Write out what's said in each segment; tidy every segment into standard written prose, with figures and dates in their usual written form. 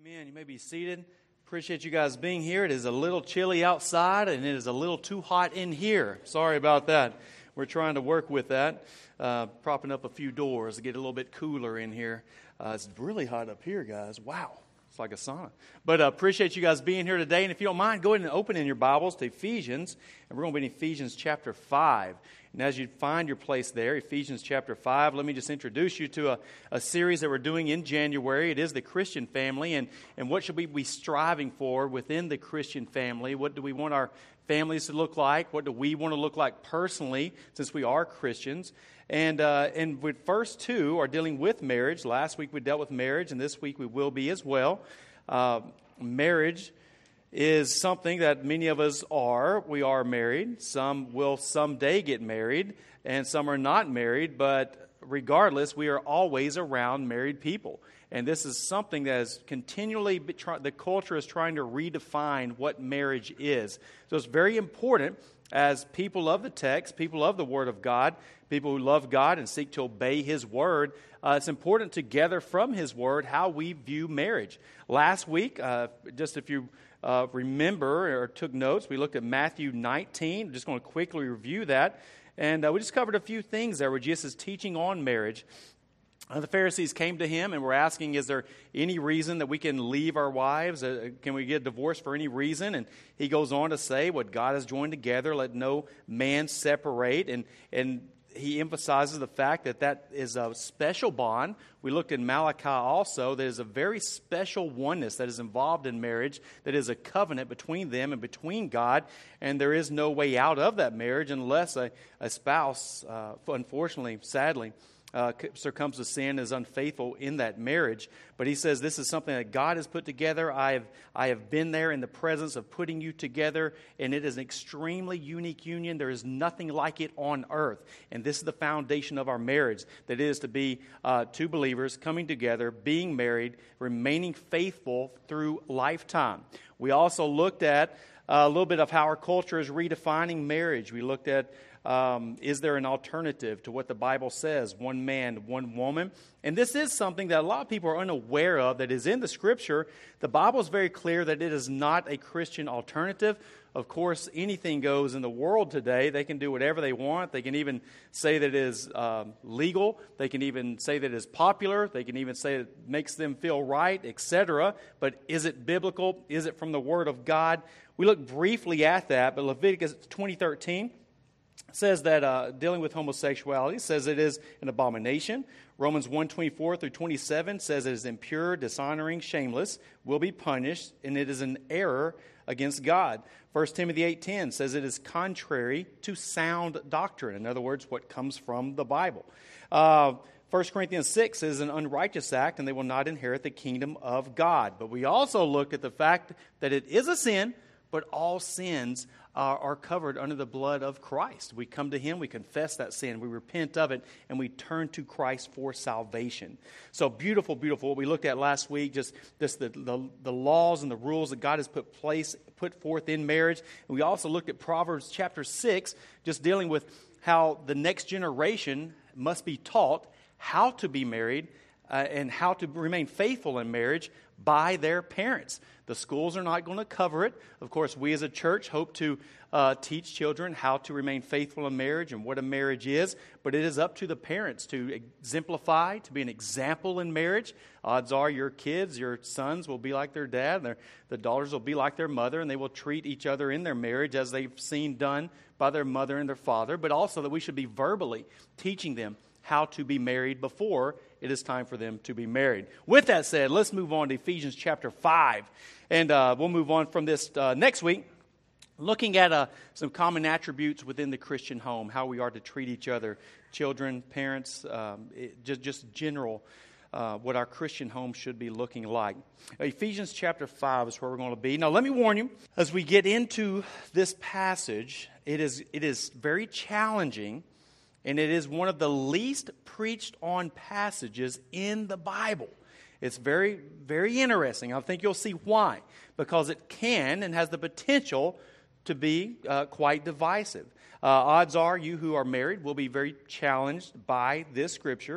Amen. You may be seated. Appreciate you guys being here. It is a little chilly outside, and it is a little too hot in here. Sorry about that. We're trying to work with that, propping up a few doors to get a little bit cooler in here. It's really hot up here, guys. Wow. It's like a sauna. But appreciate you guys being here today. And if you don't mind, go ahead and open in your Bibles to Ephesians. And we're going to be in Ephesians chapter 5. And as you find your place there, Ephesians chapter 5, let me just introduce you to a series that we're doing in January. It is the Christian family. And what should we be striving for within the Christian family? What do we want our families to look like? What do we want to look like personally, since we are Christians? And with first two are dealing with marriage. Last week we dealt with marriage, and this week we will be as well. Marriage is something that many of us are. We are married. Some will someday get married, and some are not married. But regardless, we are always around married people. And this is something that is continually, the culture is trying to redefine what marriage is. So it's very important as people of the text, people of the Word of God, people who love God and seek to obey His Word. It's important to gather from His Word how we view marriage. Last week, just if you remember or took notes, we looked at Matthew 19. I'm just going to quickly review that. And we just covered a few things there where Jesus is teaching on marriage. The Pharisees came to him and were asking, is there any reason that we can leave our wives? Can we get divorced for any reason? And he goes on to say, what God has joined together, let no man separate. And he emphasizes the fact that that is a special bond. We looked in Malachi also. There's a very special oneness that is involved in marriage, that is a covenant between them and between God. And there is no way out of that marriage unless a spouse, unfortunately, sadly, succumbs to sin, is unfaithful in that marriage. But he says this is something that God has put together. I have been there in the presence of putting you together, and it is an extremely unique union. There is nothing like it on earth. And this is the foundation of our marriage, that is to be two believers coming together, being married, remaining faithful through lifetime. We also looked at a little bit of how our culture is redefining marriage. We looked at is there an alternative to what the Bible says, one man, one woman? And this is something that a lot of people are unaware of that is in the Scripture. The Bible is very clear that it is not a Christian alternative. Of course, anything goes in the world today. They can do whatever they want. They can even say that it is legal. They can even say that it is popular. They can even say it makes them feel right, etc. But is it biblical? Is it from the Word of God? We look briefly at that, but Leviticus 20:13 says that dealing with homosexuality says it is an abomination. Romans 1:24 through 27 says it is impure, dishonoring, shameless, will be punished, and it is an error against God. 1 Timothy 8:10 says it is contrary to sound doctrine. In other words, what comes from the Bible. 1 Corinthians 6 is an unrighteous act, and they will not inherit the kingdom of God. But we also look at the fact that it is a sin, but all sins are covered under the blood of Christ. We come to Him, we confess that sin, we repent of it, and we turn to Christ for salvation. So beautiful, beautiful. What we looked at last week, just the laws and the rules that God has put forth in marriage. And we also looked at Proverbs chapter 6, just dealing with how the next generation must be taught how to be married and how to remain faithful in marriage by their parents. The schools are not going to cover it. Of course, we as a church hope to teach children how to remain faithful in marriage and what a marriage is. But it is up to the parents to exemplify, to be an example in marriage. Odds are your kids, your sons will be like their dad. And the daughters will be like their mother. And they will treat each other in their marriage as they've seen done by their mother and their father. But also that we should be verbally teaching them how to be married before it is time for them to be married. With that said, let's move on to Ephesians chapter 5. And we'll move on from this next week, looking at some common attributes within the Christian home, how we are to treat each other, children, parents, just general, what our Christian home should be looking like. Ephesians chapter 5 is where we're going to be. Now, let me warn you, as we get into this passage, it is very challenging. And it is one of the least preached on passages in the Bible. It's very, very interesting. I think you'll see why. Because it can and has the potential to be quite divisive. Odds are you who are married will be very challenged by this scripture. And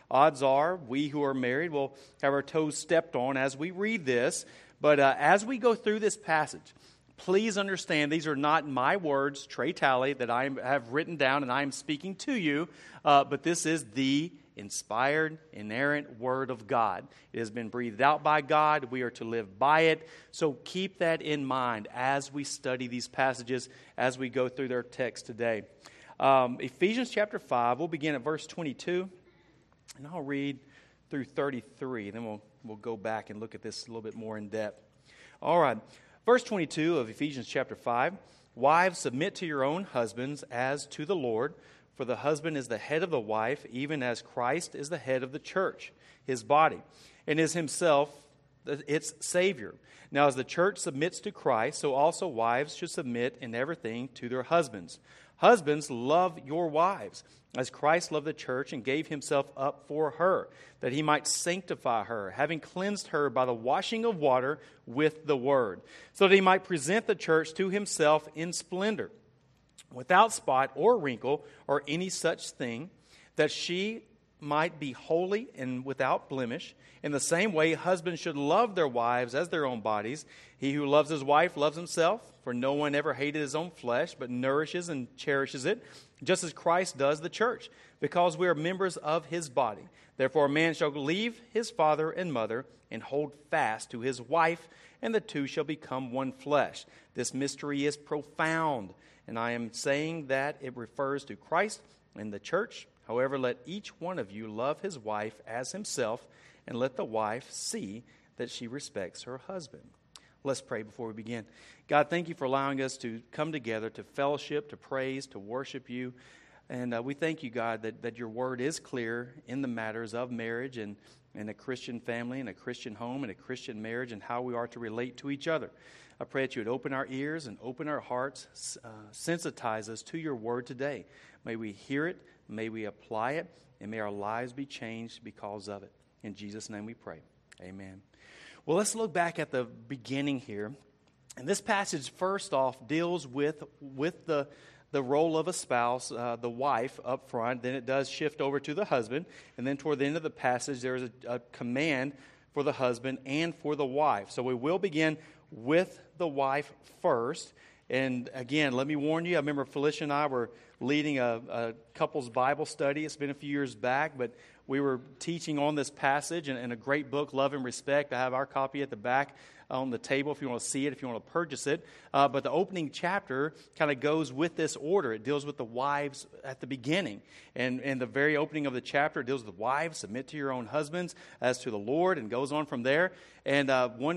Odds are we who are married will have our toes stepped on as we read this. But as we go through this passage, please understand these are not my words, Trey Talley, that I have written down and I am speaking to you, but this is the inspired, inerrant Word of God. It has been breathed out by God. We are to live by it. So keep that in mind as we study these passages, as we go through their text today. Ephesians chapter 5, we'll begin at verse 22, and I'll read through 33. Then we'll go back and look at this a little bit more in depth. All right. Verse 22 of Ephesians chapter 5, wives, submit to your own husbands as to the Lord, for the husband is the head of the wife, even as Christ is the head of the church, his body, and is himself its Savior. Now as the church submits to Christ, so also wives should submit in everything to their husbands. Husbands, love your wives, as Christ loved the church and gave himself up for her, that he might sanctify her, having cleansed her by the washing of water with the word, so that he might present the church to himself in splendor, without spot or wrinkle or any such thing, that she might be holy and without blemish. In the same way, husbands should love their wives as their own bodies. He who loves his wife loves himself, for no one ever hated his own flesh, but nourishes and cherishes it, just as Christ does the church, because we are members of his body. Therefore a man shall leave his father and mother and hold fast to his wife, and the two shall become one flesh. This mystery is profound, and I am saying that it refers to Christ and the church. However, let each one of you love his wife as himself, and let the wife see that she respects her husband. Let's pray before we begin. God, thank you for allowing us to come together to fellowship, to praise, to worship you. And we thank you, God, that your word is clear in the matters of marriage and a Christian family and a Christian home and a Christian marriage and how we are to relate to each other. I pray that you would open our ears and open our hearts, sensitize us to your word today. May we hear it, may we apply it, and may our lives be changed because of it. In Jesus' name we pray. Amen. Well, let's look back at the beginning here. And this passage, first off, deals with the role of a spouse, the wife up front. Then it does shift over to the husband. And then toward the end of the passage, there is a command for the husband and for the wife. So we will begin with the wife first. And again, let me warn you, I remember Felicia and I were leading a couples Bible study. It's been a few years back, but we were teaching on this passage in a great book, Love and Respect. I have our copy at the back on the table if you want to see it, if you want to purchase it. But the opening chapter kind of goes with this order. It deals with the wives at the beginning. And the very opening of the chapter deals with wives, submit to your own husbands as to the Lord, and goes on from there. And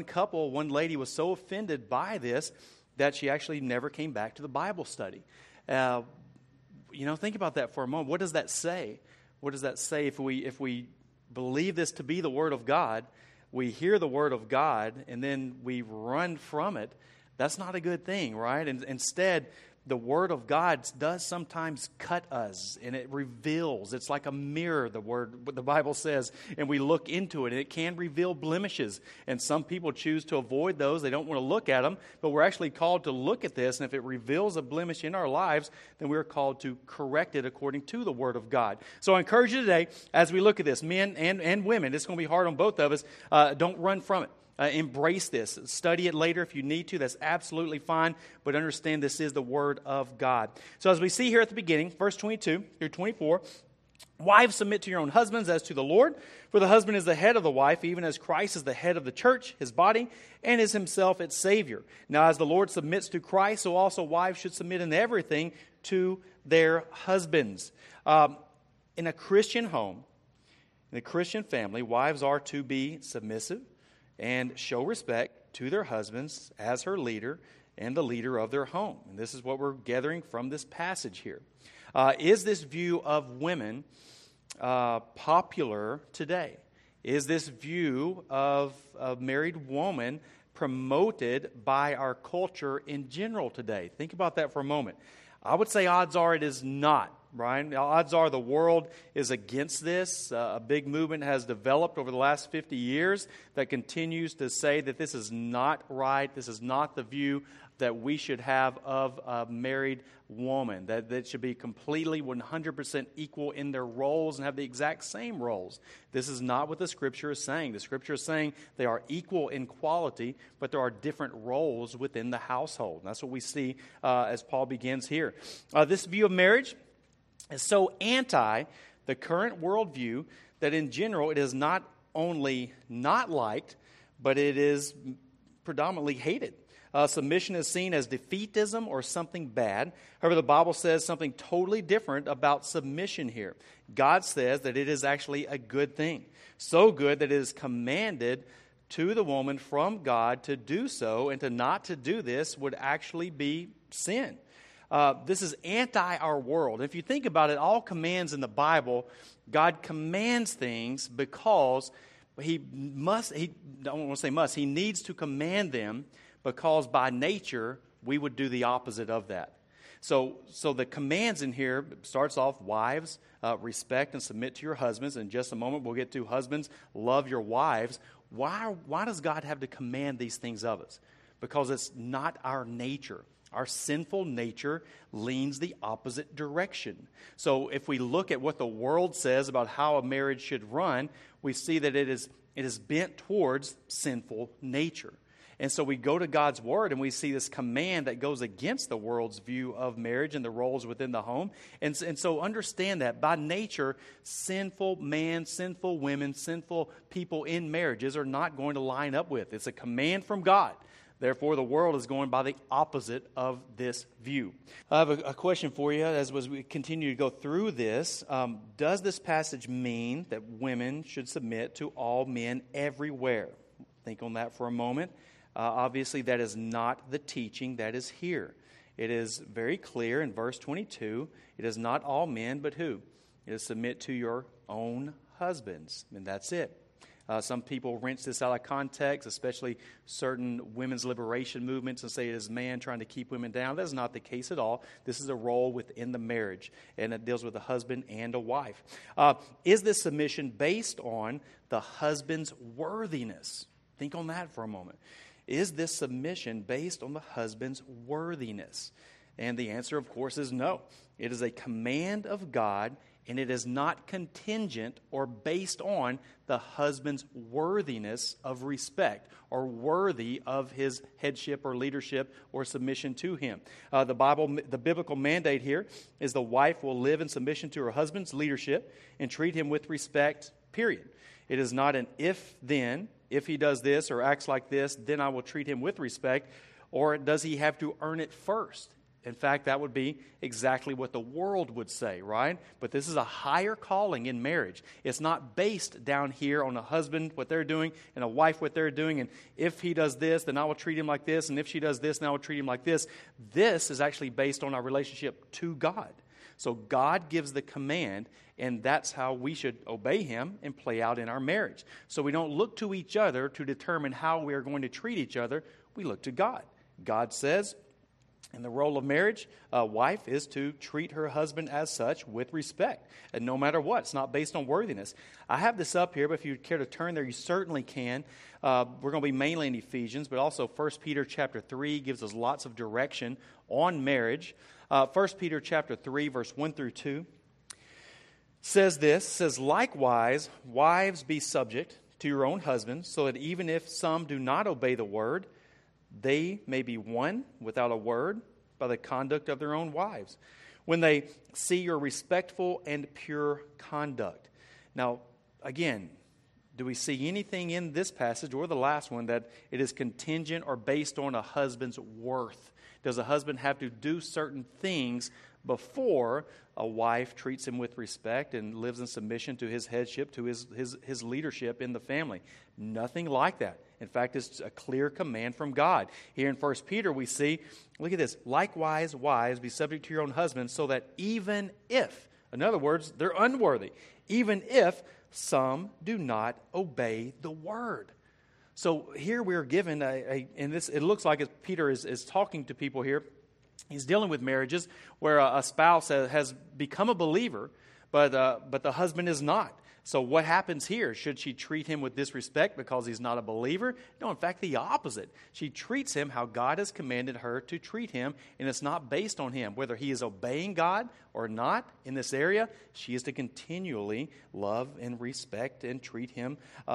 one lady was so offended by this that she actually never came back to the Bible study. Think about that for a moment. What does that say? What does that say if we believe this to be the Word of God, we hear the Word of God, and then we run from it? That's not a good thing, right? And instead, the Word of God does sometimes cut us, and it reveals. It's like a mirror, what the Bible says, and we look into it, and it can reveal blemishes. And some people choose to avoid those. They don't want to look at them, but we're actually called to look at this, and if it reveals a blemish in our lives, then we're called to correct it according to the Word of God. So I encourage you today, as we look at this, men and women, it's going to be hard on both of us, don't run from it. Embrace this. Study it later if you need to. That's absolutely fine. But understand this is the Word of God. So as we see here at the beginning, verse 22 through 24, wives, submit to your own husbands as to the Lord. For the husband is the head of the wife, even as Christ is the head of the church, his body, and is himself its Savior. Now as the Lord submits to Christ, so also wives should submit in everything to their husbands. In a Christian home, in a Christian family, wives are to be submissive and show respect to their husbands as her leader and the leader of their home. And this is what we're gathering from this passage here. Is this view of women popular today? Is this view of a married woman promoted by our culture in general today? Think about that for a moment. I would say odds are it is not. right? Now, odds are the world is against this. A big movement has developed over the last 50 years that continues to say that this is not right. This is not the view that we should have of a married woman, that should be completely 100% equal in their roles and have the exact same roles. This is not what the Scripture is saying. The Scripture is saying they are equal in quality, but there are different roles within the household. And that's what we see as Paul begins here. This view of marriage is so anti the current worldview that in general it is not only not liked, but it is predominantly hated. Submission is seen as defeatism or something bad. However, the Bible says something totally different about submission here. God says that it is actually a good thing. So good that it is commanded to the woman from God to do so, and to not to do this would actually be sin. This is anti our world. If you think about it, all commands in the Bible, God commands things because He needs to command them, because by nature, we would do the opposite of that. So the commands in here starts off, wives, respect and submit to your husbands. In just a moment, we'll get to husbands, love your wives. Why does God have to command these things of us? Because it's not our nature. Our sinful nature leans the opposite direction. So if we look at what the world says about how a marriage should run, we see that it is bent towards sinful nature. And so we go to God's Word and we see this command that goes against the world's view of marriage and the roles within the home. And so understand that by nature, sinful man, sinful women, sinful people in marriages are not going to line up with. It's a command from God. Therefore, the world is going by the opposite of this view. I have a question for you as we continue to go through this. Does this passage mean that women should submit to all men everywhere? Think on that for a moment. Obviously, that is not the teaching that is here. It is very clear in verse 22. It is not all men, but who? It is submit to your own husbands. And that's it. Some people wrench this out of context, especially certain women's liberation movements, and say it is man trying to keep women down. That is not the case at all. This is a role within the marriage, and it deals with a husband and a wife. Is this submission based on the husband's worthiness? Think on that for a moment. Is this submission based on the husband's worthiness? And the answer, of course, is no. It is a command of God, and it is not contingent or based on the husband's worthiness of respect or worthy of his headship or leadership or submission to him. The biblical mandate here is the wife will live in submission to her husband's leadership and treat him with respect, period. It is not an if-then. If he does this or acts like this, then I will treat him with respect. Or does he have to earn it first? In fact, that would be exactly what the world would say, right? But this is a higher calling in marriage. It's not based down here on a husband, what they're doing, and a wife, what they're doing. And if he does this, then I will treat him like this. And if she does this, then I will treat him like this. This is actually based on our relationship to God. So God gives the command, and that's how we should obey Him and play out in our marriage. So we don't look to each other to determine how we are going to treat each other. We look to God. God says, in the role of marriage, a wife is to treat her husband as such with respect, and no matter what. It's not based on worthiness. I have this up here, but if you care to turn there, you certainly can. We're going to be mainly in Ephesians, but also 1 Peter chapter 3 gives us lots of direction on marriage. 1 Peter chapter 3, verse 1 through 2 says, likewise, wives be subject to your own husbands, so that even if some do not obey the word, they may be won without a word by the conduct of their own wives, when they see your respectful and pure conduct. Now, again, do we see anything in this passage or the last one that it is contingent or based on a husband's worth? Does a husband have to do certain things before a wife treats him with respect and lives in submission to his headship, to his leadership in the family? Nothing like that. In fact, it's a clear command from God. Here in 1 Peter we see, look at this, likewise, wives, be subject to your own husbands, so that even if, in other words, they're unworthy, even if some do not obey the word. So here we are given and this. It looks like Peter is talking to people here He's dealing with marriages where a spouse has become a believer, but the husband is not. So what happens here? Should she treat him with disrespect because he's not a believer? No, in fact, the opposite. She treats him how God has commanded her to treat him, and it's not based on him. Whether he is obeying God or not in this area, she is to continually love and respect and treat him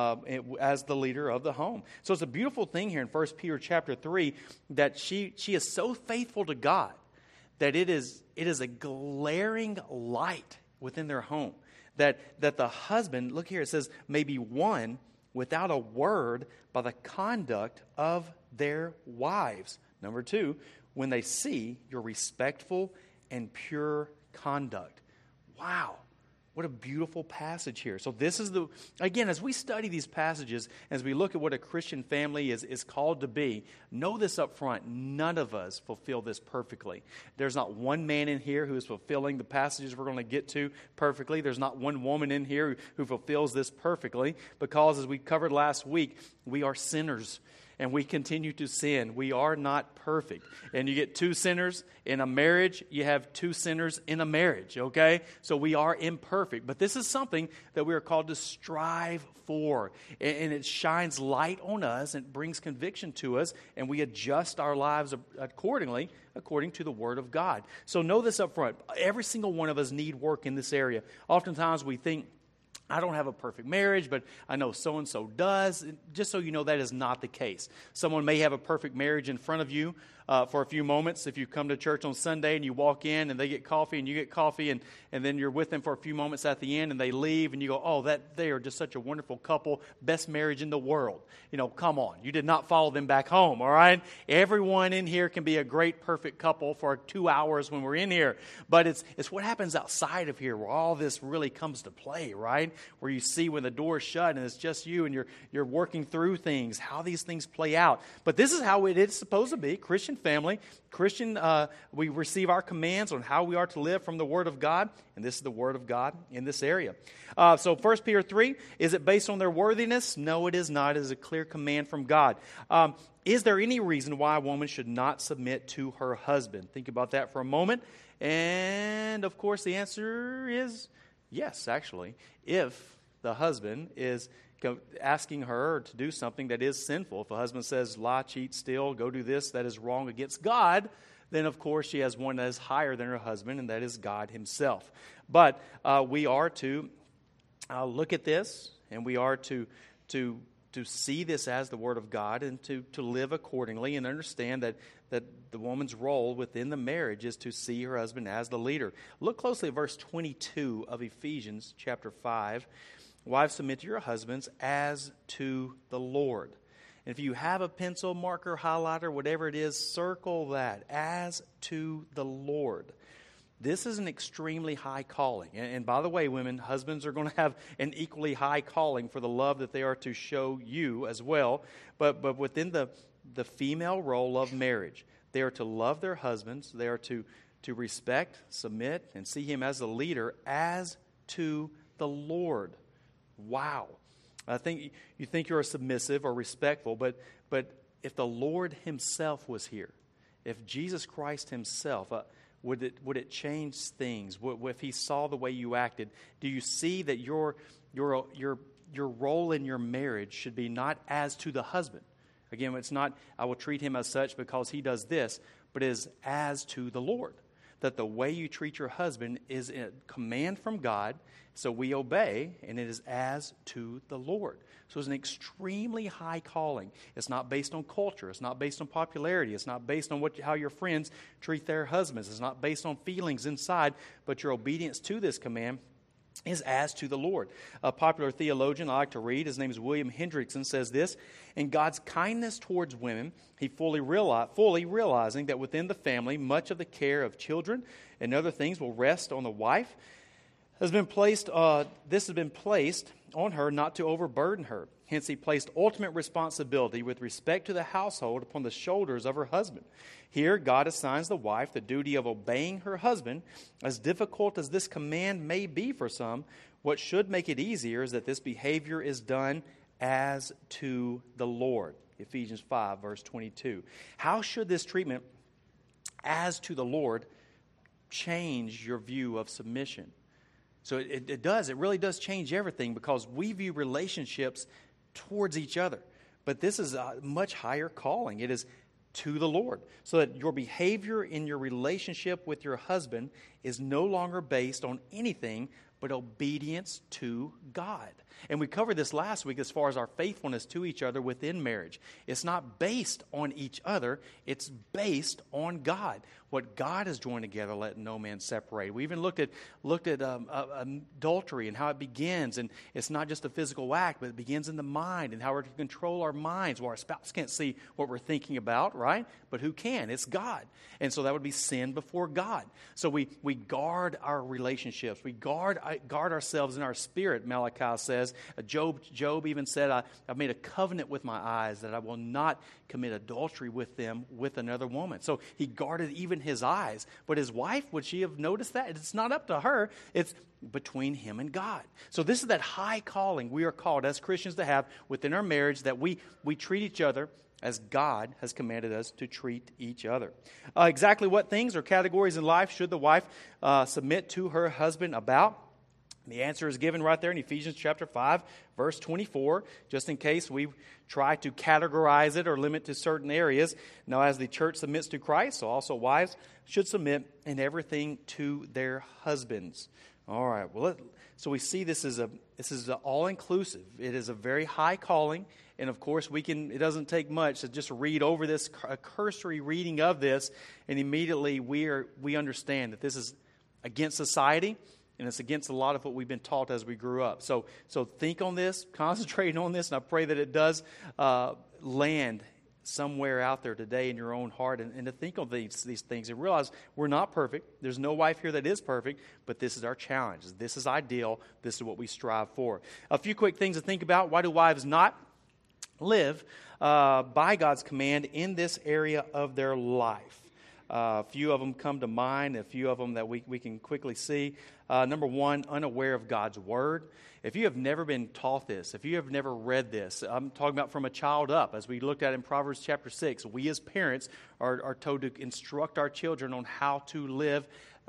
as the leader of the home. So it's a beautiful thing here in 1 Peter chapter 3 that she is so faithful to God that it is a glaring light within their home. That the husband, look here, it says, may be won without a word by the conduct of their wives. Number 2, when they see your respectful and pure conduct. Wow. What a beautiful passage here. So this is again, as we study these passages, as we look at what a Christian family is called to be, know this up front. None of us fulfill this perfectly. There's not one man in here who is fulfilling the passages we're going to get to perfectly. There's not one woman in here who fulfills this perfectly, because as we covered last week, we are sinners. And we continue to sin. We are not perfect. And you get 2 sinners in a marriage, you have 2 sinners in a marriage, okay? So we are imperfect. But this is something that we are called to strive for. And it shines light on us, and it brings conviction to us, and we adjust our lives accordingly, according to the Word of God. So know this up front. Every single one of us need work in this area. Oftentimes we think, I don't have a perfect marriage, but I know so-and-so does. Just so you know, that is not the case. Someone may have a perfect marriage in front of you for a few moments. If you come to church on Sunday and you walk in and they get coffee and you get coffee, and then you're with them for a few moments at the end and they leave and you go, oh, they are just such a wonderful couple, best marriage in the world. You know, come on. You did not follow them back home, all right? Everyone in here can be a great, perfect couple for 2 hours when we're in here. But it's what happens outside of here where all this really comes to play, right? Where you see when the door's shut and it's just you and you're working through things, how these things play out. But this is how it is supposed to be. Christian family, we receive our commands on how we are to live from the Word of God, and this is the Word of God in this area. So 1 Peter 3, is it based on their worthiness? No, it is not. It is a clear command from God. Is there any reason why a woman should not submit to her husband? Think about that for a moment. And, of course, the answer is yes, actually. If the husband is asking her to do something that is sinful, if a husband says, lie, cheat, steal, go do this, that is wrong against God, then of course she has one that is higher than her husband, and that is God himself. But we are to look at this, and we are to see this as the Word of God, and to live accordingly, and understand that the woman's role within the marriage is to see her husband as the leader. Look closely at verse 22 of Ephesians chapter 5. Wives, submit to your husbands as to the Lord. And if you have a pencil, marker, highlighter, whatever it is, circle that, as to the Lord. This is an extremely high calling. And by the way, women, husbands are going to have an equally high calling for the love that they are to show you as well. But within the female role of marriage, they are to love their husbands. They are to respect, submit, and see him as a leader, as to the Lord. Wow. I think you think you're submissive or respectful, but if the Lord himself was here, if Jesus Christ himself, would it change things? If he saw the way you acted, do you see that your role in your marriage should be not as to the husband? Again, it's not, I will treat him as such because he does this, but it is as to the Lord. That the way you treat your husband is a command from God, so we obey, and it is as to the Lord. So it's an extremely high calling. It's not based on culture. It's not based on popularity. It's not based on how your friends treat their husbands. It's not based on feelings inside, but your obedience to this command is as to the Lord. A popular theologian I like to read, his name is William Hendrickson, says this: in God's kindness towards women, he fully realizing that within the family, much of the care of children and other things will rest on the wife, this has been placed on her not to overburden her. Hence, he placed ultimate responsibility with respect to the household upon the shoulders of her husband. Here, God assigns the wife the duty of obeying her husband. As difficult as this command may be for some, what should make it easier is that this behavior is done as to the Lord. Ephesians 5, verse 22. How should this treatment as to the Lord change your view of submission? So it does. It really does change everything, because we view relationships towards each other. But this is a much higher calling. It is to the Lord. So that your behavior in your relationship with your husband is no longer based on anything but obedience to God. And we covered this last week as far as our faithfulness to each other within marriage. It's not based on each other. It's based on God. What God has joined together, let no man separate. We even looked at adultery and how it begins. And it's not just a physical act, but it begins in the mind and how we're to control our minds. Well, our spouse can't see what we're thinking about, right? But who can? It's God. And so that would be sin before God. So we guard our relationships. We guard ourselves in our spirit, Malachi says. Job even said, I've made a covenant with my eyes that I will not commit adultery with them with another woman. So he guarded even his eyes. But his wife, would she have noticed that? It's not up to her. It's between him and God. So this is that high calling we are called as Christians to have within our marriage, that we treat each other as God has commanded us to treat each other. Exactly what things or categories in life should the wife submit to her husband about? The answer is given right there in Ephesians chapter 5, verse 24, just in case we try to categorize it or limit to certain areas. Now, as the church submits to Christ, so also wives should submit in everything to their husbands. All right, well, so we see this is all-inclusive. It is a very high calling, and of course, it doesn't take much to just read over this, a cursory reading of this, and immediately we understand that this is against society. And it's against a lot of what we've been taught as we grew up. So think on this, concentrate on this, and I pray that it does land somewhere out there today in your own heart, and to think of these things and realize we're not perfect. There's no wife here that is perfect, but this is our challenge. This is ideal. This is what we strive for. A few quick things to think about. Why do wives not live by God's command in this area of their life? A few of them come to mind, a few of them that we can quickly see. Number one, unaware of God's Word. If you have never been taught this, if you have never read this, I'm talking about from a child up, as we looked at in Proverbs chapter 6, we as parents are told to instruct our children on how to live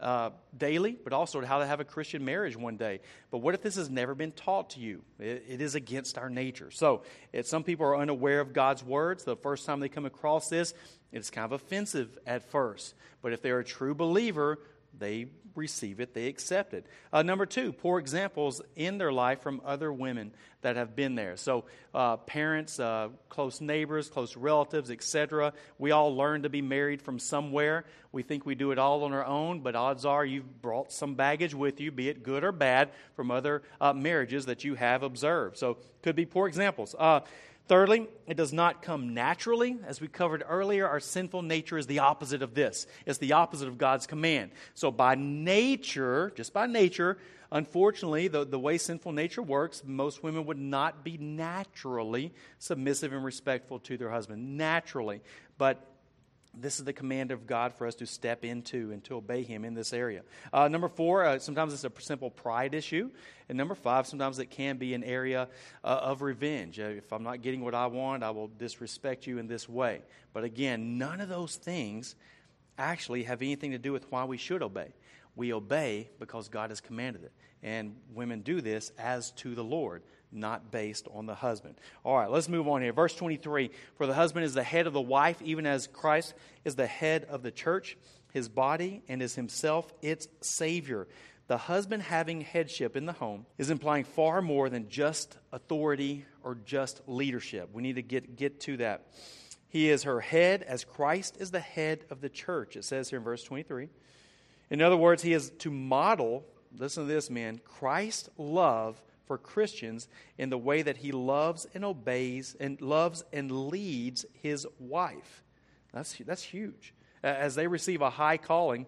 daily, but also how to have a Christian marriage one day. But what if this has never been taught to you? It is against our nature. So some people are unaware of God's words. The first time they come across this, it's kind of offensive at first. But if they're a true believer, they receive it, they accept it. Number two, poor examples in their life from other women that have been there. So parents, close neighbors, close relatives, etc. We all learn to be married from somewhere. We think we do it all on our own, but odds are you've brought some baggage with you, be it good or bad, from other marriages that you have observed. So could be poor examples. Thirdly, it does not come naturally. As we covered earlier, our sinful nature is the opposite of this. It's the opposite of God's command. So by nature, just by nature, unfortunately, the way sinful nature works, most women would not be naturally submissive and respectful to their husband. Naturally. But this is the command of God for us to step into and to obey Him in this area. Number four, sometimes it's a simple pride issue. And number five, sometimes it can be an area of revenge. If I'm not getting what I want, I will disrespect you in this way. But again, none of those things actually have anything to do with why we should obey. We obey because God has commanded it. And women do this as to the Lord, not based on the husband. All right, let's move on here. Verse 23, for the husband is the head of the wife, even as Christ is the head of the church, his body, and is himself its Savior. The husband having headship in the home is implying far more than just authority or just leadership. We need to get to that. He is her head as Christ is the head of the church. It says here in verse 23. In other words, he is to model, listen to this, men, Christ's love for Christians in the way that he loves and obeys and loves and leads his wife. That's huge. As they receive a high calling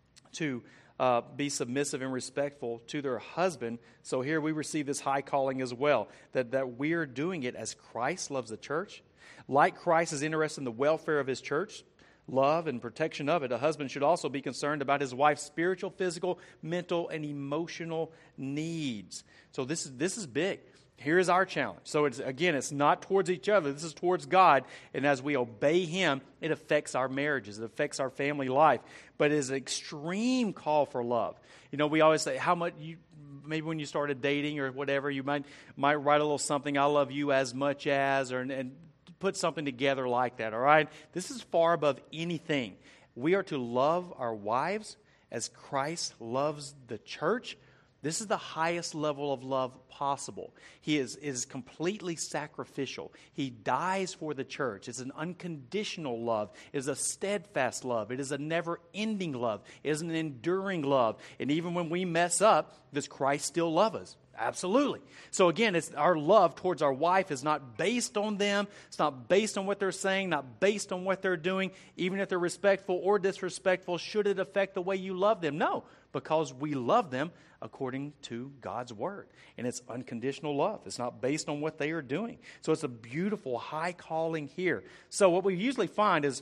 to be submissive and respectful to their husband, so here we receive this high calling as well, that we're doing it as Christ loves the church. Like Christ is interested in the welfare of his church, love and protection of it, a husband should also be concerned about his wife's spiritual, physical, mental, and emotional needs. So this is big. Here's our challenge. So it's not towards each other. This is towards God. And as we obey Him, it affects our marriages. It affects our family life. But it is an extreme call for love. We always say how much maybe when you started dating or whatever, you might write a little something, I love you as much as, and put something together like that, all right? This is far above anything. We are to love our wives as Christ loves the church. This is the highest level of love possible. He is completely sacrificial. He dies for the church. It's an unconditional love. It is a steadfast love. It is a never-ending love. It is an enduring love. And even when we mess up, does Christ still love us? Absolutely. So again, it's our love towards our wife is not based on them. It's not based on what they're saying, not based on what they're doing. Even if they're respectful or disrespectful, should it affect the way you love them? No, because we love them according to God's word. And it's unconditional love. It's not based on what they are doing. So it's a beautiful high calling here. So what we usually find is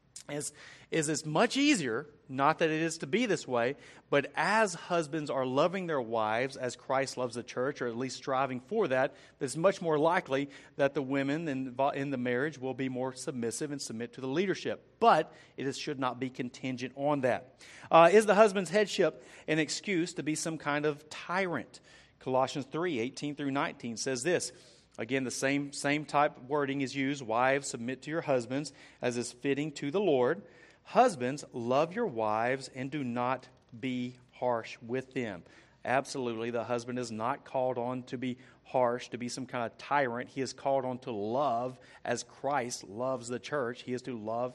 it's much easier, not that it is to be this way, but as husbands are loving their wives as Christ loves the church, or at least striving for that, it's much more likely that the women in the marriage will be more submissive and submit to the leadership. But it should not be contingent on that. Is the husband's headship an excuse to be some kind of tyrant? Colossians 3:18 through 19 says this. Again, the same type of wording is used. Wives, submit to your husbands as is fitting to the Lord. Husbands, love your wives and do not be harsh with them. Absolutely, the husband is not called on to be harsh, to be some kind of tyrant. He is called on to love as Christ loves the church. He is to love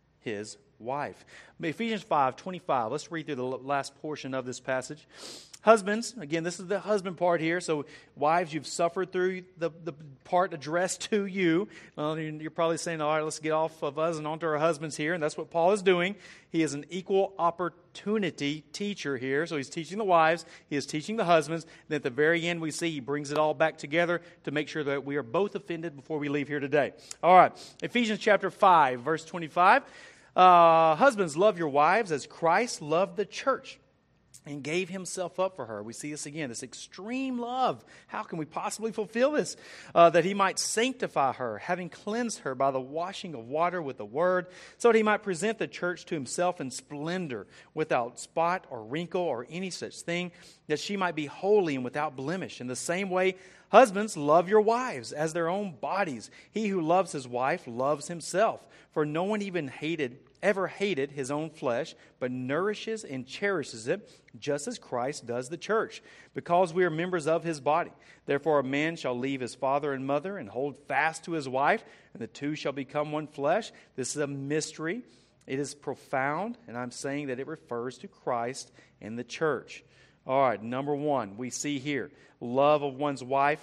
his wife. Ephesians 5:25. Let's read through the last portion of this passage. Husbands, again, this is the husband part here. So wives, you've suffered through the part addressed to you. You're probably saying, all right, let's get off of us and onto our husbands here. And that's what Paul is doing. He is an equal opportunity teacher here. So he's teaching the wives. He is teaching the husbands. And at the very end, we see he brings it all back together to make sure that we are both offended before we leave here today. All right, Ephesians chapter 5, verse 25. Husbands, love your wives as Christ loved the church and gave himself up for her. We see this again, this extreme love. How can we possibly fulfill this? That he might sanctify her, having cleansed her by the washing of water with the word, so that he might present the church to himself in splendor, without spot or wrinkle or any such thing, that she might be holy and without blemish. In the same way, husbands, love your wives as their own bodies. He who loves his wife loves himself. For no one even ever hated his own flesh, but nourishes and cherishes it, just as Christ does the church, because we are members of his body. Therefore a man shall leave his father and mother and hold fast to his wife, and the two shall become one flesh. This is a mystery. It is profound, and I'm saying that it refers to Christ and the church. All right, number one, we see here, love of one's wife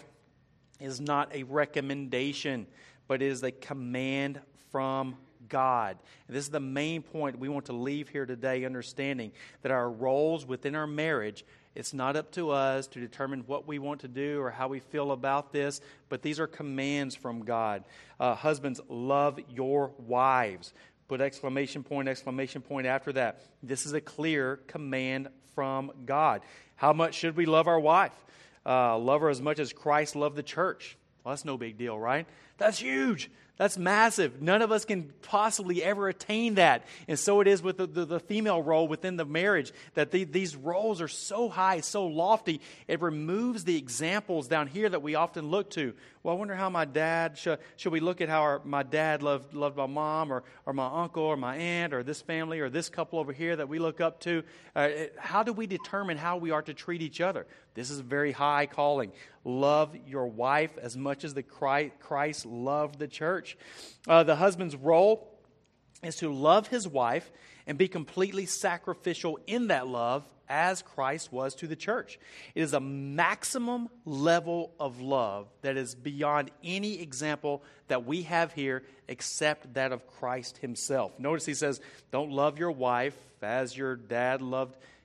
is not a recommendation, but it is a command from God. And this is the main point we want to leave here today, understanding that our roles within our marriage, it's not up to us to determine what we want to do or how we feel about this, but these are commands from God. Husbands, love your wives. Put exclamation point after that. This is a clear command from God. How much should we love our wife? Love her as much as Christ loved the church. Well, that's no big deal, right? That's huge. That's massive. None of us can possibly ever attain that. And so it is with the female role within the marriage, that these roles are so high, so lofty, it removes the examples down here that we often look to. Well, I wonder how my dad, should we look at how my dad loved my mom or my uncle or my aunt or this family or this couple over here that we look up to? How do we determine how we are to treat each other? This is a very high calling. Love your wife as much as Christ loved the church. The husband's role is to love his wife and be completely sacrificial in that love as Christ was to the church. It is a maximum level of love that is beyond any example that we have here except that of Christ himself. Notice he says, don't love your wife as your dad loved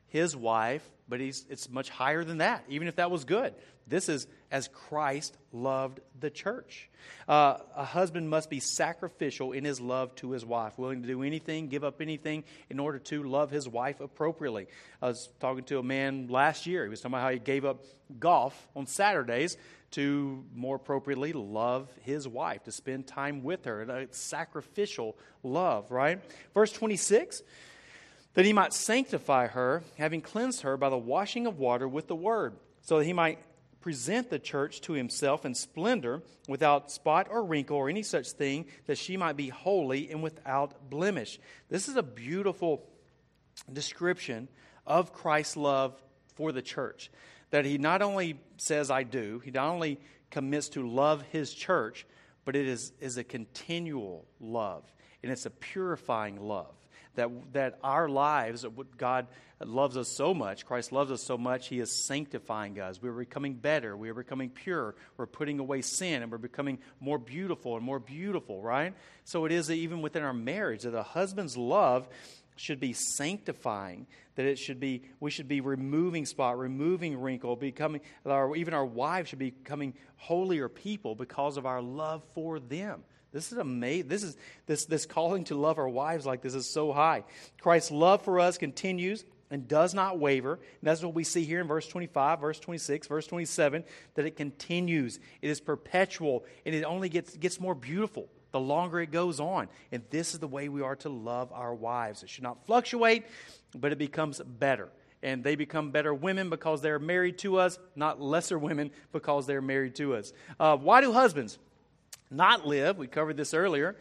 his wife, but it's much higher than that, even if that was good. This is as Christ loved the church. A husband must be sacrificial in his love to his wife, willing to do anything, give up anything in order to love his wife appropriately. I was talking to a man last year. He was talking about how he gave up golf on Saturdays to more appropriately love his wife, to spend time with her. A sacrificial love, right? Verse 26, that he might sanctify her, having cleansed her by the washing of water with the word, so that he might present the church to himself in splendor, without spot or wrinkle or any such thing, that she might be holy and without blemish. This is a beautiful description of Christ's love for the church. That he not only says, I do, he not only commits to love his church, but it is a continual love. And it's a purifying love. That our lives, God loves us so much, Christ loves us so much, he is sanctifying us. We're becoming better. We're becoming pure. We're putting away sin, and we're becoming more beautiful, right? So it is even within our marriage that a husband's love should be sanctifying, that we should be removing spot, removing wrinkle, even our wives should be becoming holier people because of our love for them. This is amazing. This calling to love our wives like this is so high. Christ's love for us continues and does not waver. And that's what we see here in verse 25, verse 26, verse 27, that it continues. It is perpetual, and it only gets more beautiful the longer it goes on. And this is the way we are to love our wives. It should not fluctuate, but it becomes better. And they become better women because they're married to us, not lesser women because they're married to us. Why do husbands not live? We covered this earlier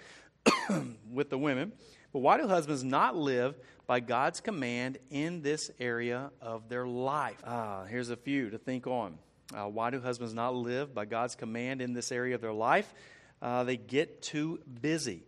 with the women. But why do husbands not live by God's command in this area of their life? Here's a few to think on. Why do husbands not live by God's command in this area of their life? They get too busy.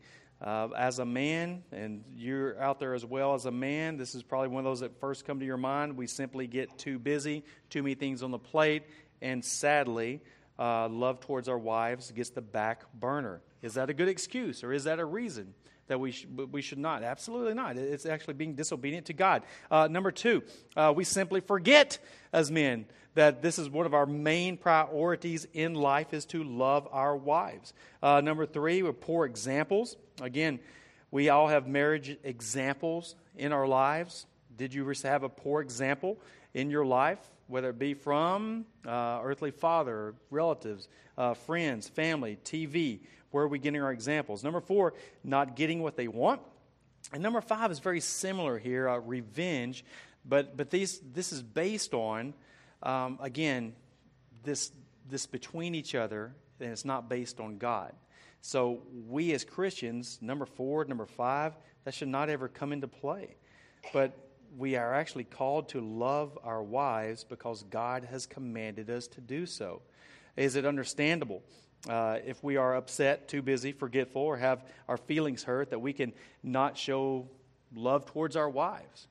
As a man, and you're out there as well as a man, this is probably one of those that first come to your mind. We simply get too busy, too many things on the plate, and sadly, love towards our wives gets the back burner. Is that a good excuse, or is that a reason that we should not? Absolutely not. It's actually being disobedient to God. Number two, we simply forget as men that this is one of our main priorities in life, is to love our wives. Number three, we're poor examples. Again, we all have marriage examples in our lives. Did you have a poor example in your life, whether it be from earthly father, relatives, friends, family, TV? Where are we getting our examples? Number four, not getting what they want. And number five is very similar here, revenge. But this is based on, again, this between each other, and it's not based on God. So we as Christians, number four, number five, that should not ever come into play. But we are actually called to love our wives because God has commanded us to do so. Is it understandable if we are upset, too busy, forgetful, or have our feelings hurt, that we can not show love towards our wives?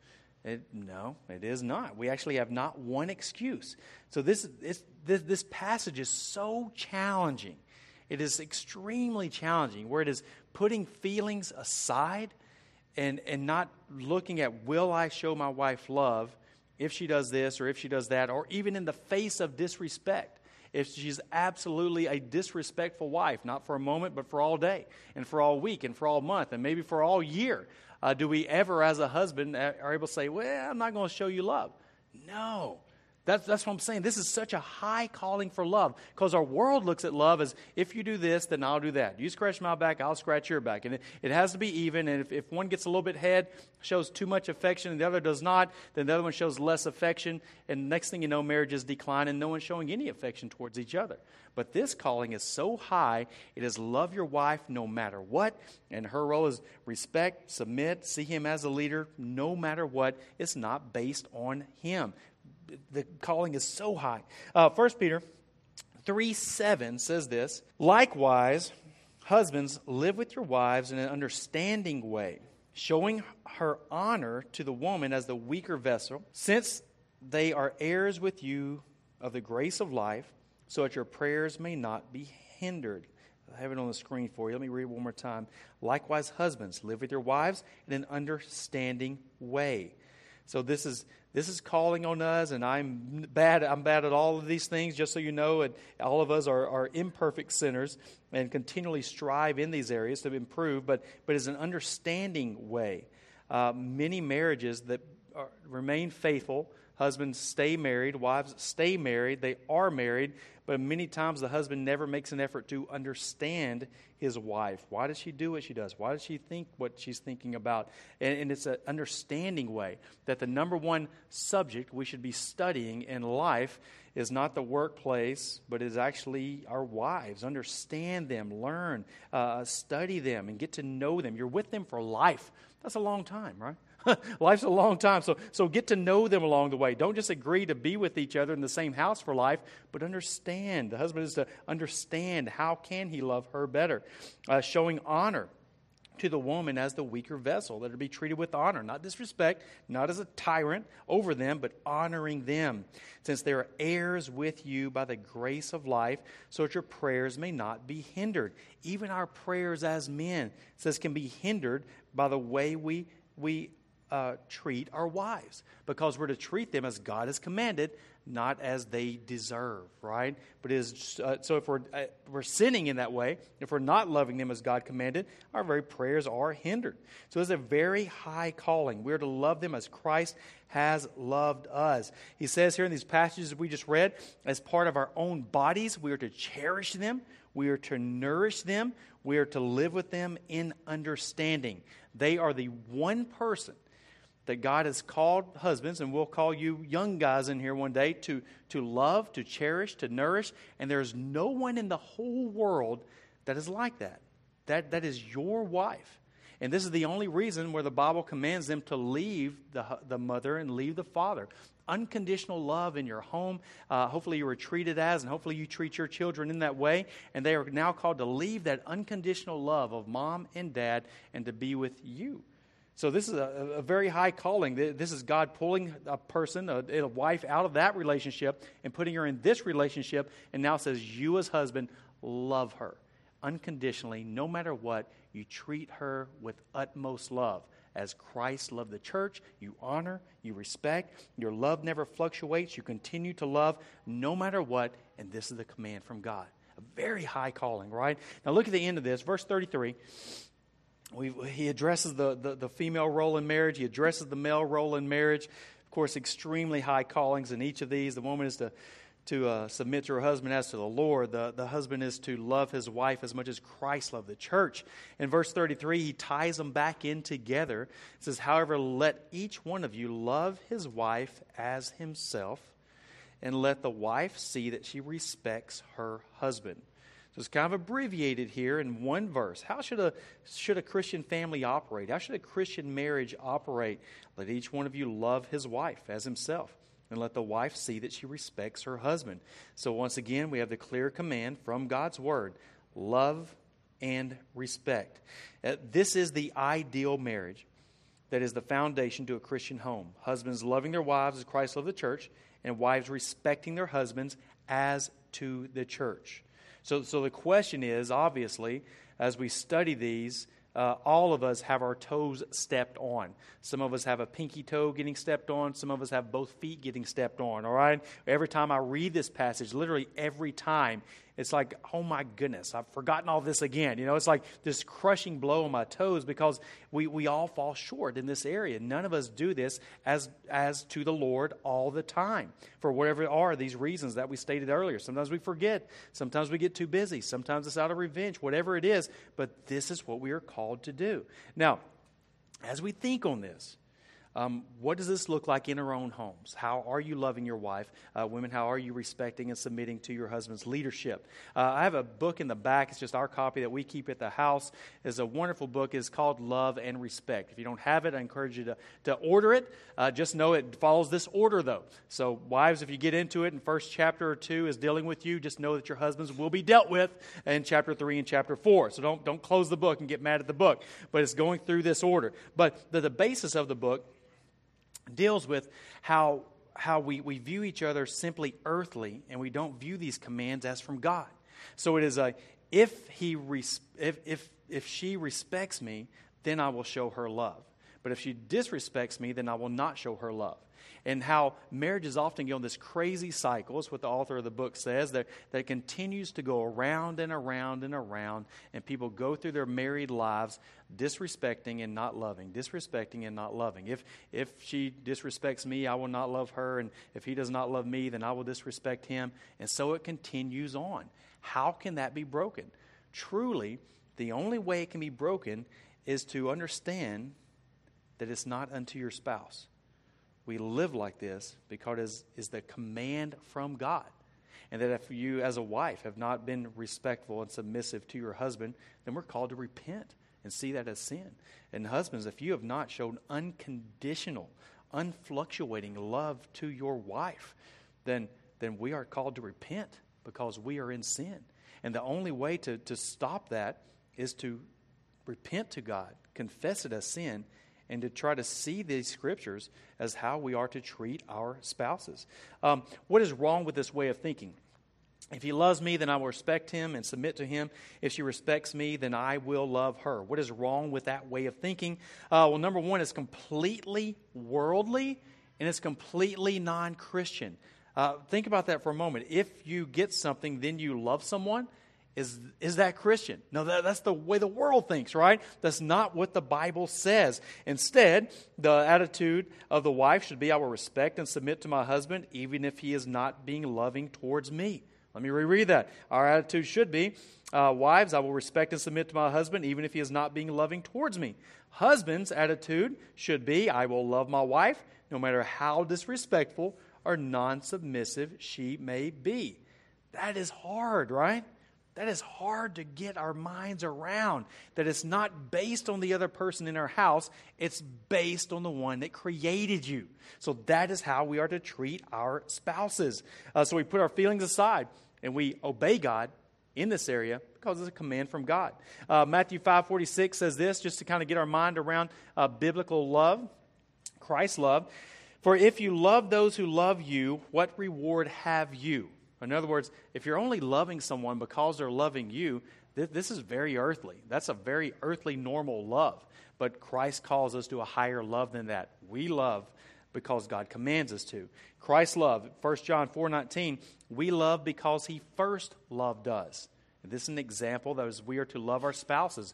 No, it is not. We actually have not one excuse. So this passage is so challenging. It is extremely challenging, where it is putting feelings aside and not looking at, will I show my wife love if she does this or if she does that, or even in the face of disrespect. If she's absolutely a disrespectful wife, not for a moment, but for all day, and for all week, and for all month, and maybe for all year, do we ever, as a husband, are able to say, well, I'm not going to show you love? No. That's what I'm saying. This is such a high calling for love, because our world looks at love as, if you do this, then I'll do that. You scratch my back, I'll scratch your back. And it has to be even. And if one gets a little bit head, shows too much affection, and the other does not, then the other one shows less affection. And next thing you know, marriages decline, and no one's showing any affection towards each other. But this calling is so high, it is love your wife no matter what. And her role is respect, submit, see him as a leader no matter what. It's not based on him. The calling is so high. 1 Peter 3:7 says this: likewise, husbands, live with your wives in an understanding way, showing her honor to the woman as the weaker vessel, since they are heirs with you of the grace of life, so that your prayers may not be hindered. I have it on the screen for you. Let me read it one more time. Likewise, husbands, live with your wives in an understanding way. So this is This is calling on us, and I'm bad at all of these things, just so you know. And all of us are imperfect sinners and continually strive in these areas to improve, but it's an understanding way. Many marriages that remain faithful, husbands stay married, wives stay married, they are married, but many times the husband never makes an effort to understand his wife. Why does she do what she does? Why does she think what she's thinking about? And it's an understanding way that the number one subject we should be studying in life is not the workplace, but is actually our wives. Understand them, learn, study them, and get to know them. You're with them for life. That's a long time, right? Life's a long time, so get to know them along the way. Don't just agree to be with each other in the same house for life, but understand. The husband is to understand how can he love her better. Showing honor to the woman as the weaker vessel, that to be treated with honor, not disrespect, not as a tyrant over them, but honoring them, since they are heirs with you by the grace of life, so that your prayers may not be hindered. Even our prayers as men, it says, can be hindered by the way we treat our wives, because we're to treat them as God has commanded, not as they deserve, right? But so if we're sinning in that way, if we're not loving them as God commanded, our very prayers are hindered. So it's a very high calling. We're to love them as Christ has loved us. He says here in these passages we just read, as part of our own bodies, we are to cherish them, we are to nourish them, we are to live with them in understanding. They are the one person that God has called husbands, and we'll call you young guys in here one day, to love, to cherish, to nourish. And there's no one in the whole world that is like that. That is your wife. And this is the only reason where the Bible commands them to leave the mother and leave the father. Unconditional love in your home. Hopefully you were treated as, and hopefully you treat your children in that way. And they are now called to leave that unconditional love of mom and dad and to be with you. So this is a very high calling. This is God pulling a person, a wife, out of that relationship and putting her in this relationship, and now says, you as husband, love her unconditionally. No matter what, you treat her with utmost love. As Christ loved the church, you honor, you respect, your love never fluctuates, you continue to love no matter what, and this is the command from God. A very high calling, right? Now look at the end of this, verse 33. He addresses the female role in marriage. He addresses the male role in marriage. Of course, extremely high callings in each of these. The woman is to submit to her husband as to the Lord. The husband is to love his wife as much as Christ loved the church. In verse 33, he ties them back in together. It says, however, let each one of you love his wife as himself, and let the wife see that she respects her husband. So it's kind of abbreviated here in one verse. How should a Christian family operate? How should a Christian marriage operate? Let each one of you love his wife as himself, and let the wife see that she respects her husband. So once again, we have the clear command from God's word: love and respect. This is the ideal marriage that is the foundation to a Christian home. Husbands loving their wives as Christ loved the church, and wives respecting their husbands as to the church. So the question is, obviously, as we study these, all of us have our toes stepped on. Some of us have a pinky toe getting stepped on. Some of us have both feet getting stepped on, all right? Every time I read this passage, literally every time, it's like, oh my goodness, I've forgotten all this again. You know, it's like this crushing blow on my toes, because we all fall short in this area. None of us do this as to the Lord all the time, for whatever are these reasons that we stated earlier. Sometimes we forget. Sometimes we get too busy. Sometimes it's out of revenge, whatever it is. But this is what we are called to do. Now, as we think on this, what does this look like in our own homes? How are you loving your wife? Women, how are you respecting and submitting to your husband's leadership? I have a book in the back. It's just our copy that we keep at the house. It's a wonderful book. It's called Love and Respect. If you don't have it, I encourage you to order it. Just know it follows this order, though. So wives, if you get into it, in first chapter or 2 is dealing with you, just know that your husbands will be dealt with in chapter 3 and chapter 4. So don't close the book and get mad at the book. But it's going through this order. But the basis of the book deals with how we view each other simply earthly, and we don't view these commands as from God. So it is if she respects me, then I will show her love. But if she disrespects me, then I will not show her love. And how marriages often go in this crazy cycle, is what the author of the book says, that continues to go around and around and around, and people go through their married lives disrespecting and not loving, disrespecting and not loving. If she disrespects me, I will not love her, and if he does not love me, then I will disrespect him. And so it continues on. How can that be broken? Truly, the only way it can be broken is to understand that it's not unto your spouse. We live like this because it is the command from God. And that if you as a wife have not been respectful and submissive to your husband, then we're called to repent and see that as sin. And husbands, if you have not shown unconditional, unfluctuating love to your wife, then we are called to repent because we are in sin. And the only way to stop that is to repent to God, confess it as sin, and to try to see these scriptures as how we are to treat our spouses. What is wrong with this way of thinking? If he loves me, then I will respect him and submit to him. If she respects me, then I will love her. What is wrong with that way of thinking? Well, number one, it's completely worldly and it's completely non-Christian. Think about that for a moment. If you get something, then you love someone. Is that Christian? No, that's the way the world thinks, right? That's not what the Bible says. Instead, the attitude of the wife should be, I will respect and submit to my husband, even if he is not being loving towards me. Let me reread that. Our attitude should be, wives, I will respect and submit to my husband, even if he is not being loving towards me. Husband's attitude should be, I will love my wife, no matter how disrespectful or non-submissive she may be. That is hard, right? That is hard to get our minds around, that it's not based on the other person in our house, it's based on the one that created you. So that is how we are to treat our spouses. So we put our feelings aside and we obey God in this area because it's a command from God. Matthew 5:46 says this, just to kind of get our mind around biblical love, Christ's love. For if you love those who love you, what reward have you? In other words, if you're only loving someone because they're loving you, this is very earthly. That's a very earthly, normal love. But Christ calls us to a higher love than that. We love because God commands us to. Christ's love, 1 John 4:19, we love because he first loved us. And this is an example that is we are to love our spouses.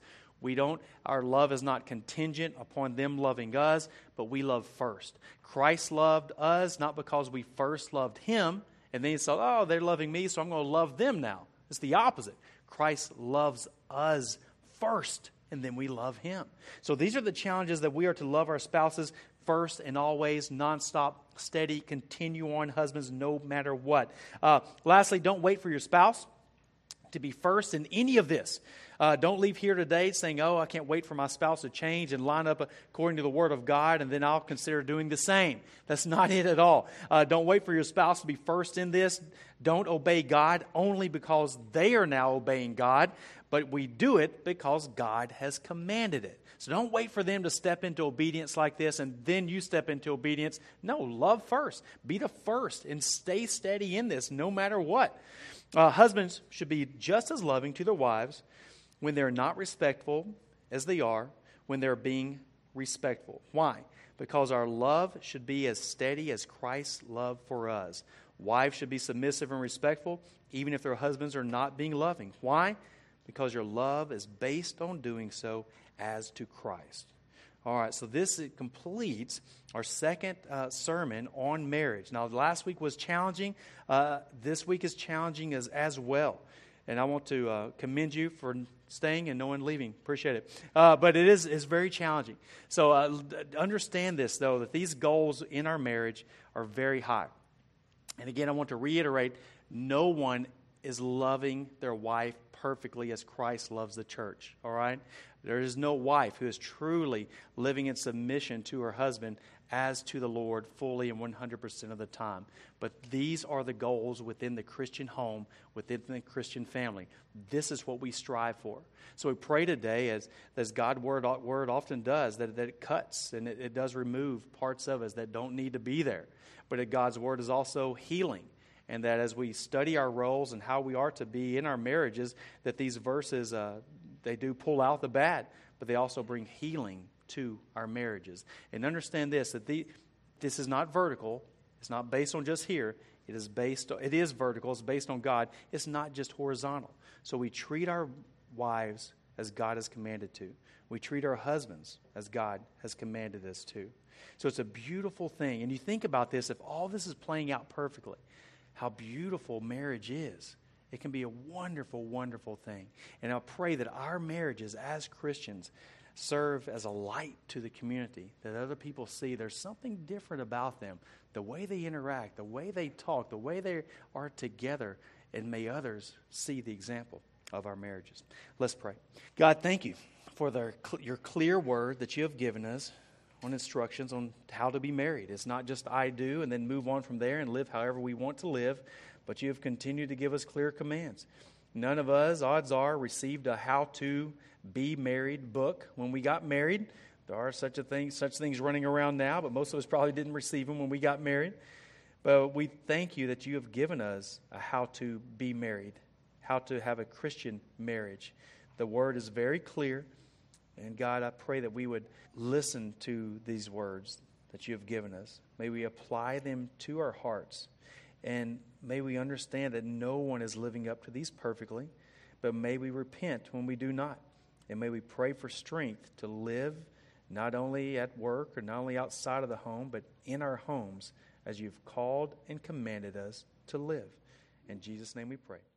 Our love is not contingent upon them loving us, but we love first. Christ loved us not because we first loved him, and then he said, oh, they're loving me, so I'm going to love them now. It's the opposite. Christ loves us first, and then we love him. So these are the challenges that we are to love our spouses first and always, nonstop, steady, continue on, husbands, no matter what. Lastly, don't wait for your spouse to be first in any of this. Don't leave here today saying, oh, I can't wait for my spouse to change and line up according to the Word of God, and then I'll consider doing the same. That's not it at all. Don't wait for your spouse to be first in this. Don't obey God only because they are now obeying God, but we do it because God has commanded it. So don't wait for them to step into obedience like this and then you step into obedience. No, love first. Be the first and stay steady in this no matter what. Husbands should be just as loving to their wives when they're not respectful as they are when they're being respectful. Why? Because our love should be as steady as Christ's love for us. Wives should be submissive and respectful even if their husbands are not being loving. Why? Because your love is based on doing so as to Christ. All right, so this completes our second sermon on marriage. Now, last week was challenging. This week is challenging as well. And I want to commend you for staying and no one leaving. Appreciate it. But it is very challenging. So understand this, though, that these goals in our marriage are very high. And again, I want to reiterate, no one is loving their wife perfectly as Christ loves the church. All right? There is no wife who is truly living in submission to her husband as to the Lord fully and 100% of the time. But these are the goals within the Christian home, within the Christian family. This is what we strive for. So we pray today, as God's word often does, that it cuts and it does remove parts of us that don't need to be there. But that God's word is also healing. And that as we study our roles and how we are to be in our marriages, that these verses, they do pull out the bad, but they also bring healing to our marriages. And understand this, that this is not vertical. It's not based on just here. It is vertical. It's based on God. It's not just horizontal. So we treat our wives as God has commanded to. We treat our husbands as God has commanded us to. So it's a beautiful thing. And you think about this, if all this is playing out perfectly, how beautiful marriage is. It can be a wonderful, wonderful thing. And I pray that our marriages as Christians serve as a light to the community, that other people see there's something different about them, the way they interact, the way they talk, the way they are together, and may others see the example of our marriages. Let's pray. God, thank you for your clear word that you have given us on instructions on how to be married. It's not just I do and then move on from there and live however we want to live, but you have continued to give us clear commands. None of us, odds are, received a how-to be married book when we got married. There are such things running around now, but most of us probably didn't receive them when we got married. But we thank you that you have given us a how to be married, how to have a Christian marriage. The word is very clear. And God, I pray that we would listen to these words that you have given us. May we apply them to our hearts. And may we understand that no one is living up to these perfectly, but may we repent when we do not. And may we pray for strength to live not only at work or not only outside of the home, but in our homes as you've called and commanded us to live. In Jesus' name we pray.